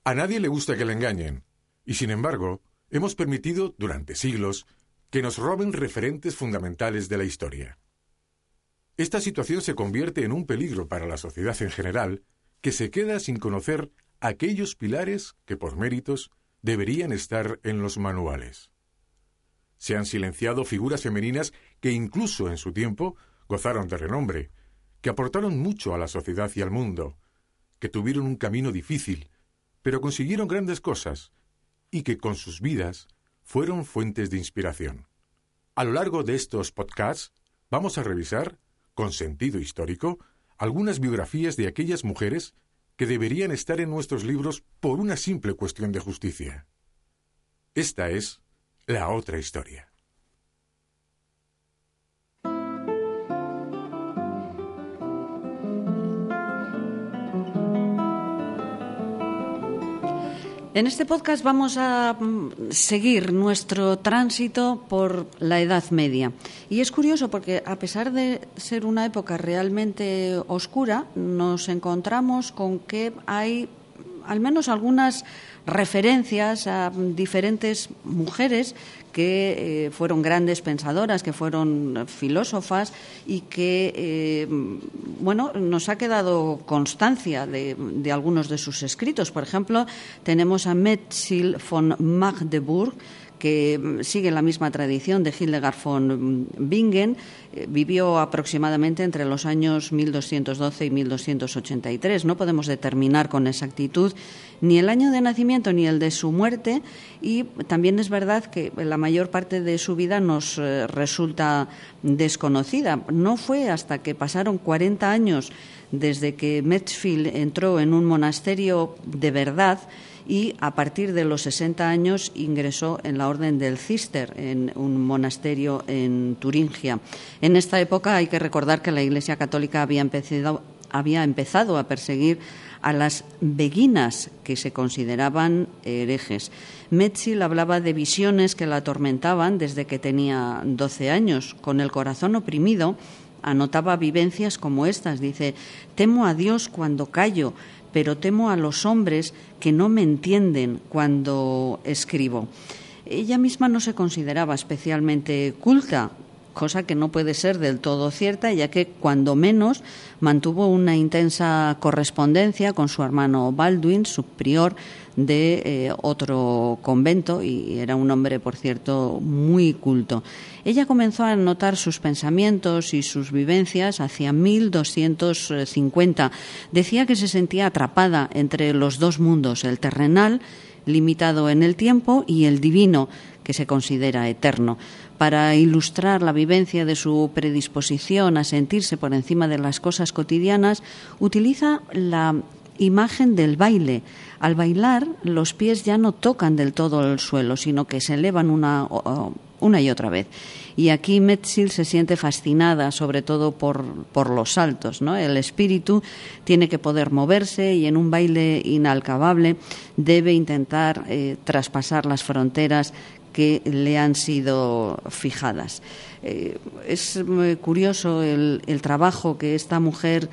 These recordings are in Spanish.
A nadie le gusta que le engañen, y sin embargo, hemos permitido, durante siglos, que nos roben referentes fundamentales de la historia. Esta situación se convierte en un peligro para la sociedad en general, que se queda sin conocer aquellos pilares que, por méritos, deberían estar en los manuales. Se han silenciado figuras femeninas que incluso en su tiempo gozaron de renombre, que aportaron mucho a la sociedad y al mundo, que tuvieron un camino difícil, pero consiguieron grandes cosas, y que con sus vidas fueron fuentes de inspiración. A lo largo de estos podcasts vamos a revisar, con sentido histórico, algunas biografías de aquellas mujeres que deberían estar en nuestros libros por una simple cuestión de justicia. Esta es la otra historia. En este podcast vamos a seguir nuestro tránsito por la Edad Media. Y es curioso porque, a pesar de ser una época realmente oscura, nos encontramos con que hay al menos algunas referencias a diferentes mujeres que fueron grandes pensadoras, que fueron filósofas y que, nos ha quedado constancia de algunos de sus escritos. Por ejemplo, tenemos a Metzl von Magdeburg, que sigue la misma tradición de Hildegard von Bingen. Vivió aproximadamente entre los años 1212 y 1283. No podemos determinar con exactitud ni el año de nacimiento ni el de su muerte, y también es verdad que la mayor parte de su vida nos resulta desconocida. No fue hasta que pasaron 40 años desde que Metzl entró en un monasterio de verdad, y a partir de los 60 años ingresó en la Orden del Císter, en un monasterio en Turingia. En esta época hay que recordar que la Iglesia Católica había empezado a perseguir a las beguinas, que se consideraban herejes. Metzl hablaba de visiones que la atormentaban desde que tenía 12 años. Con el corazón oprimido, anotaba vivencias como estas. Dice: «Temo a Dios cuando callo, pero temo a los hombres que no me entienden cuando escribo». Ella misma no se consideraba especialmente culta, cosa que no puede ser del todo cierta, ya que cuando menos mantuvo una intensa correspondencia con su hermano Balduin, subprior de otro convento, y era un hombre, por cierto, muy culto. Ella comenzó a anotar sus pensamientos y sus vivencias hacia 1250. Decía que se sentía atrapada entre los dos mundos, el terrenal, limitado en el tiempo, y el divino, que se considera eterno. Para ilustrar la vivencia de su predisposición a sentirse por encima de las cosas cotidianas, utiliza la imagen del baile. Al bailar, los pies ya no tocan del todo el suelo, sino que se elevan una y otra vez. Y aquí Metzl se siente fascinada, sobre todo por los saltos, ¿no? El espíritu tiene que poder moverse, y en un baile inalcanzable debe intentar traspasar las fronteras que le han sido fijadas. Es muy curioso el trabajo que esta mujer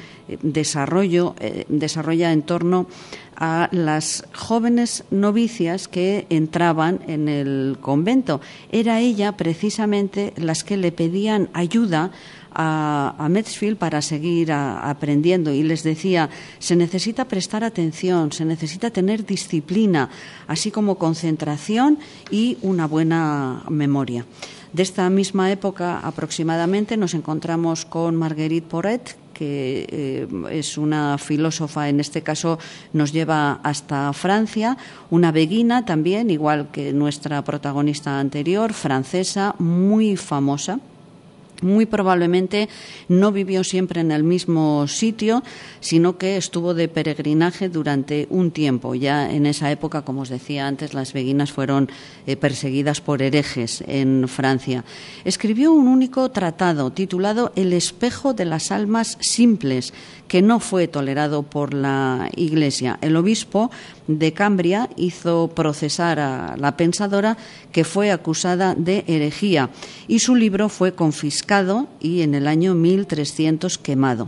desarrolla en torno a las jóvenes novicias que entraban en el convento. Era ella precisamente las que le pedían ayuda a Metzl para seguir aprendiendo, y les decía: se necesita prestar atención, se necesita tener disciplina, así como concentración y una buena memoria. De esta misma época aproximadamente nos encontramos con Marguerite Porete, que es una filósofa. En este caso nos lleva hasta Francia, una beguina también, igual que nuestra protagonista anterior, francesa, muy famosa. Muy probablemente no vivió siempre en el mismo sitio, sino que estuvo de peregrinaje durante un tiempo. Ya en esa época, como os decía antes, las beguinas fueron perseguidas por herejes en Francia. Escribió un único tratado titulado El espejo de las almas simples, que no fue tolerado por la Iglesia. El obispo de Cambria hizo procesar a la pensadora, que fue acusada de herejía, y su libro fue confiscado y en el año 1300 quemado.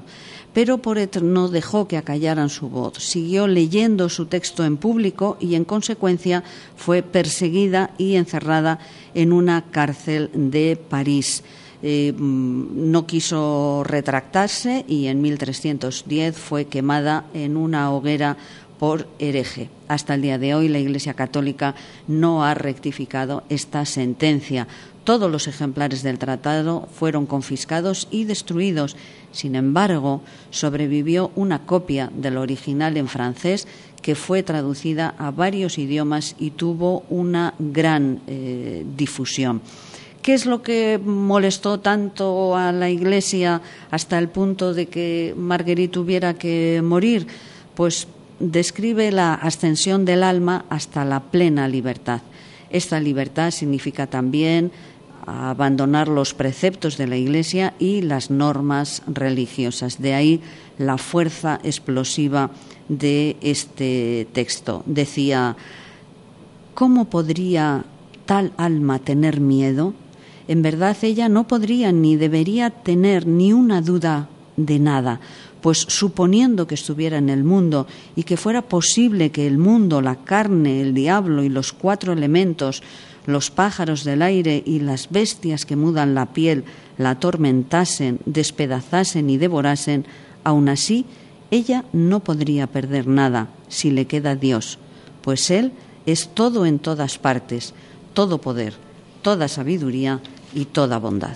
pero Poret no dejó que acallaran su voz. Siguió leyendo su texto en público y, en consecuencia, fue perseguida y encerrada en una cárcel de París. No quiso retractarse y en 1310 fue quemada en una hoguera por hereje. Hasta el día de hoy la Iglesia Católica no ha rectificado esta sentencia. Todos los ejemplares del tratado fueron confiscados y destruidos. Sin embargo, sobrevivió una copia del original en francés que fue traducida a varios idiomas y tuvo una gran difusión. ¿Qué es lo que molestó tanto a la Iglesia hasta el punto de que Marguerite tuviera que morir? Pues describe la ascensión del alma hasta la plena libertad. Esta libertad significa también abandonar los preceptos de la Iglesia y las normas religiosas. De ahí la fuerza explosiva de este texto. Decía: ¿cómo podría tal alma tener miedo? En verdad ella no podría ni debería tener ni una duda de nada, pues suponiendo que estuviera en el mundo y que fuera posible que el mundo, la carne, el diablo y los 4 elementos, los pájaros del aire y las bestias que mudan la piel, la atormentasen, despedazasen y devorasen, aun así ella no podría perder nada si le queda Dios, pues Él es todo en todas partes, todo poder, toda sabiduría y toda bondad.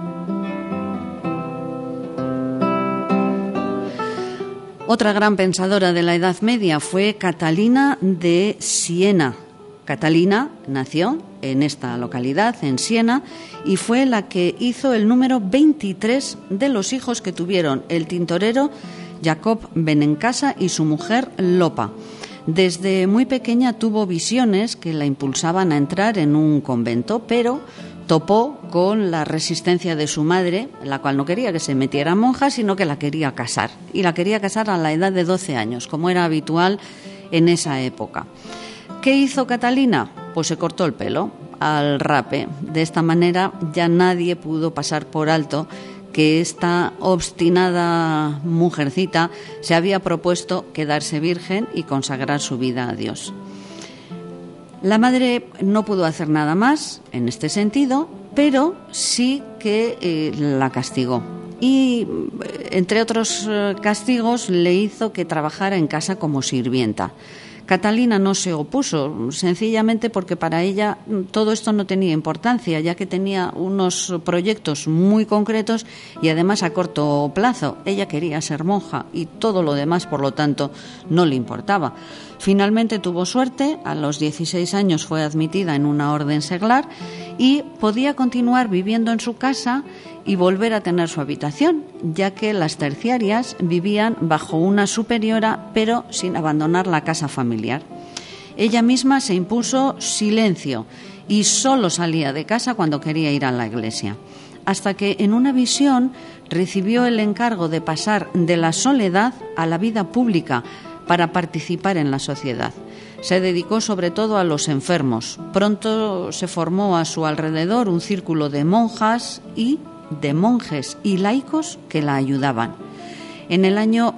Otra gran pensadora de la Edad Media fue Catalina de Siena. Catalina nació en esta localidad, en Siena, y fue la que hizo el número 23 de los hijos que tuvieron el tintorero Jacob Benencasa y su mujer Lopa. Desde muy pequeña tuvo visiones que la impulsaban a entrar en un convento, pero topó con la resistencia de su madre, la cual no quería que se metiera monja, sino que la quería casar. Y la quería casar a la edad de 12 años, como era habitual en esa época. ¿Qué hizo Catalina? Pues se cortó el pelo al rape. De esta manera ya nadie pudo pasar por alto que esta obstinada mujercita se había propuesto quedarse virgen y consagrar su vida a Dios. La madre no pudo hacer nada más en este sentido, pero sí que la castigó. Y, entre otros castigos, le hizo que trabajara en casa como sirvienta. Catalina no se opuso, sencillamente porque para ella todo esto no tenía importancia, ya que tenía unos proyectos muy concretos y además a corto plazo. Ella quería ser monja y todo lo demás, por lo tanto, no le importaba. Finalmente tuvo suerte, a los 16 años fue admitida en una orden seglar y podía continuar viviendo en su casa y volver a tener su habitación, ya que las terciarias vivían bajo una superiora, pero sin abandonar la casa familiar. Ella misma se impuso silencio y solo salía de casa cuando quería ir a la iglesia, hasta que en una visión recibió el encargo de pasar de la soledad a la vida pública para participar en la sociedad. Se dedicó sobre todo a los enfermos. Pronto se formó a su alrededor un círculo de monjas y de monjes y laicos que la ayudaban. En el año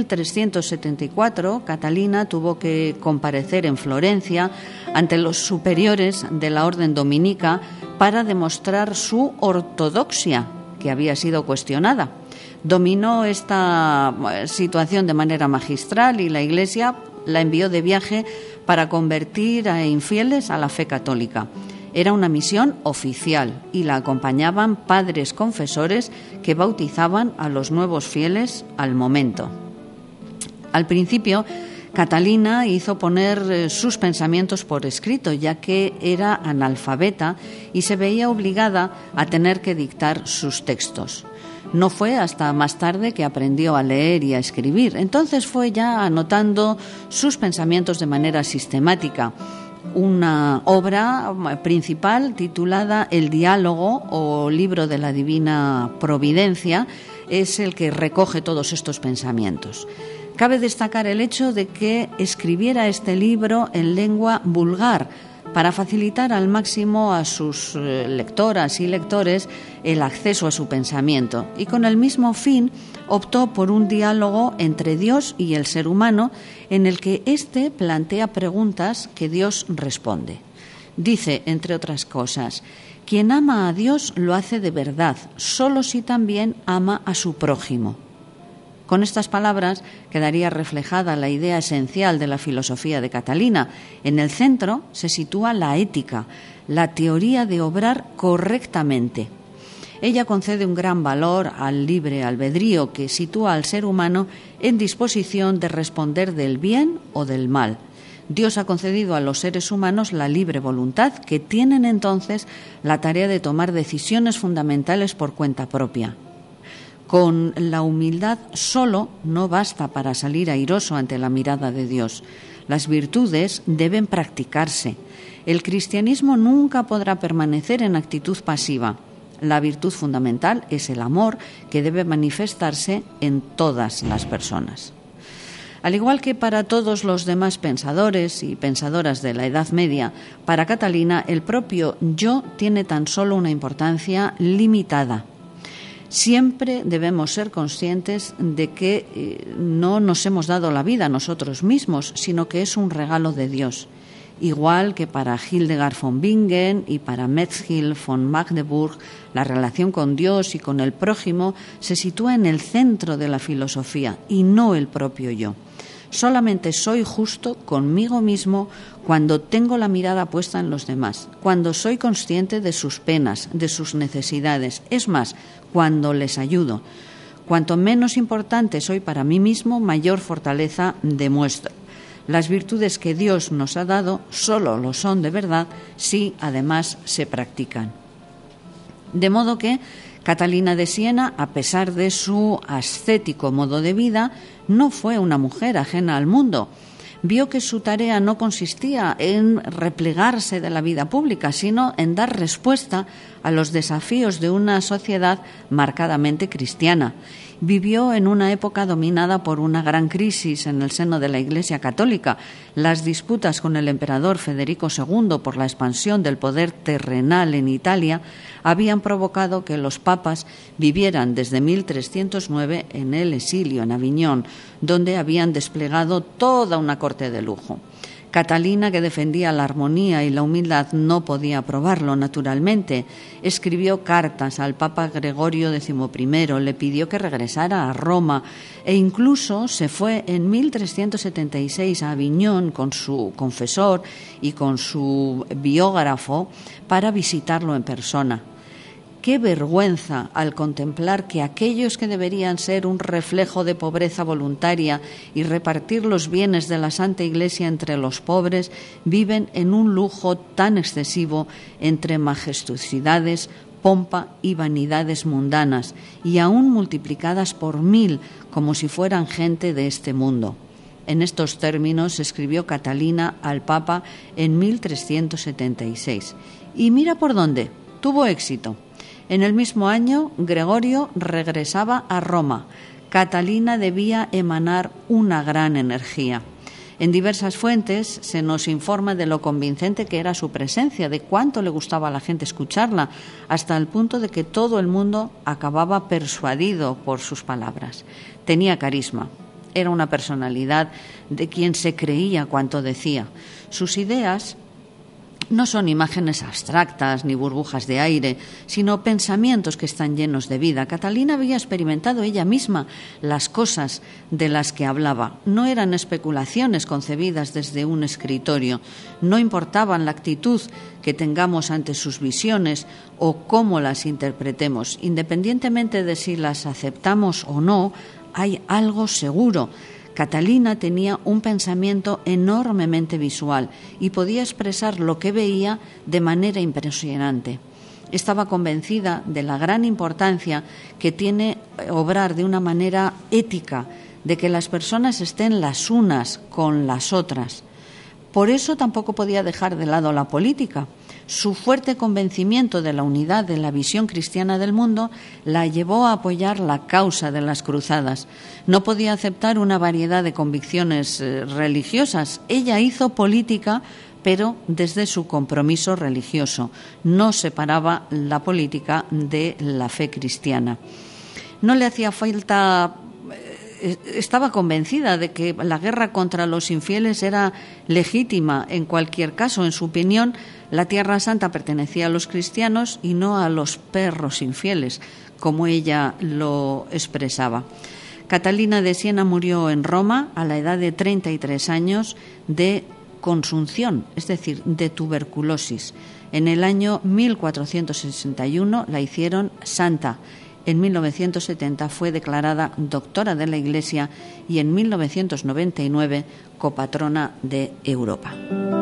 1374, Catalina tuvo que comparecer en Florencia ante los superiores de la orden dominica para demostrar su ortodoxia, que había sido cuestionada. Dominó esta situación de manera magistral y la Iglesia la envió de viaje para convertir a infieles a la fe católica. Era una misión oficial y la acompañaban padres confesores que bautizaban a los nuevos fieles al momento. Al principio, Catalina hizo poner sus pensamientos por escrito, ya que era analfabeta y se veía obligada a tener que dictar sus textos. No fue hasta más tarde que aprendió a leer y a escribir. Entonces fue ya anotando sus pensamientos de manera sistemática. Una obra principal titulada El Diálogo o Libro de la Divina Providencia es el que recoge todos estos pensamientos. Cabe destacar el hecho de que escribiera este libro en lengua vulgar para facilitar al máximo a sus lectoras y lectores el acceso a su pensamiento, y con el mismo fin optó por un diálogo entre Dios y el ser humano en el que éste plantea preguntas que Dios responde. Dice, entre otras cosas, quien ama a Dios lo hace de verdad, solo si también ama a su prójimo. Con estas palabras quedaría reflejada la idea esencial de la filosofía de Catalina. En el centro se sitúa la ética, la teoría de obrar correctamente. Ella concede un gran valor al libre albedrío que sitúa al ser humano en disposición de responder del bien o del mal. Dios ha concedido a los seres humanos la libre voluntad, que tienen entonces la tarea de tomar decisiones fundamentales por cuenta propia. Con la humildad solo no basta para salir airoso ante la mirada de Dios. Las virtudes deben practicarse. El cristianismo nunca podrá permanecer en actitud pasiva. La virtud fundamental es el amor, que debe manifestarse en todas las personas. Al igual que para todos los demás pensadores y pensadoras de la Edad Media, para Catalina el propio yo tiene tan solo una importancia limitada. Siempre debemos ser conscientes de que no nos hemos dado la vida nosotros mismos, sino que es un regalo de Dios. Igual que para Hildegard von Bingen y para Metzger von Magdeburg, la relación con Dios y con el prójimo se sitúa en el centro de la filosofía y no el propio yo. Solamente soy justo conmigo mismo cuando tengo la mirada puesta en los demás, cuando soy consciente de sus penas, de sus necesidades, es más, cuando les ayudo. Cuanto menos importante soy para mí mismo, mayor fortaleza demuestro. Las virtudes que Dios nos ha dado solo lo son de verdad si además se practican. De modo que Catalina de Siena, a pesar de su ascético modo de vida, no fue una mujer ajena al mundo. Vio que su tarea no consistía en replegarse de la vida pública, sino en dar respuesta a los desafíos de una sociedad marcadamente cristiana. Vivió en una época dominada por una gran crisis en el seno de la Iglesia católica. Las disputas con el emperador Federico II por la expansión del poder terrenal en Italia habían provocado que los papas vivieran desde 1309 en el exilio, en Aviñón, donde habían desplegado toda una corte de lujo. Catalina, que defendía la armonía y la humildad, no podía aprobarlo naturalmente. Escribió cartas al Papa Gregorio XI, le pidió que regresara a Roma e incluso se fue en 1376 a Aviñón con su confesor y con su biógrafo para visitarlo en persona. Qué vergüenza al contemplar que aquellos que deberían ser un reflejo de pobreza voluntaria y repartir los bienes de la Santa Iglesia entre los pobres viven en un lujo tan excesivo entre majestuosidades, pompa y vanidades mundanas, y aún multiplicadas por 1000 como si fueran gente de este mundo. En estos términos escribió Catalina al Papa en 1376. Y mira por dónde, tuvo éxito. En el mismo año, Gregorio regresaba a Roma. Catalina debía emanar una gran energía. En diversas fuentes se nos informa de lo convincente que era su presencia, de cuánto le gustaba a la gente escucharla, hasta el punto de que todo el mundo acababa persuadido por sus palabras. Tenía carisma. Era una personalidad de quien se creía cuanto decía. Sus ideas no son imágenes abstractas ni burbujas de aire, sino pensamientos que están llenos de vida. Catalina había experimentado ella misma las cosas de las que hablaba. No eran especulaciones concebidas desde un escritorio. No importaban la actitud que tengamos ante sus visiones o cómo las interpretemos. Independientemente de si las aceptamos o no, hay algo seguro. Catalina tenía un pensamiento enormemente visual y podía expresar lo que veía de manera impresionante. Estaba convencida de la gran importancia que tiene obrar de una manera ética, de que las personas estén las unas con las otras. Por eso tampoco podía dejar de lado la política. Su fuerte convencimiento de la unidad de la visión cristiana del mundo la llevó a apoyar la causa de las cruzadas. No podía aceptar una variedad de convicciones religiosas. Ella hizo política pero desde su compromiso religioso. No separaba la política de la fe cristiana. No le hacía falta. Estaba convencida de que la guerra contra los infieles era legítima en cualquier caso. En su opinión, la Tierra Santa pertenecía a los cristianos y no a los perros infieles, como ella lo expresaba. Catalina de Siena murió en Roma a la edad de 33 años de consunción, es decir, de tuberculosis. En el año 1461 la hicieron santa. En 1970 fue declarada doctora de la Iglesia y en 1999 copatrona de Europa.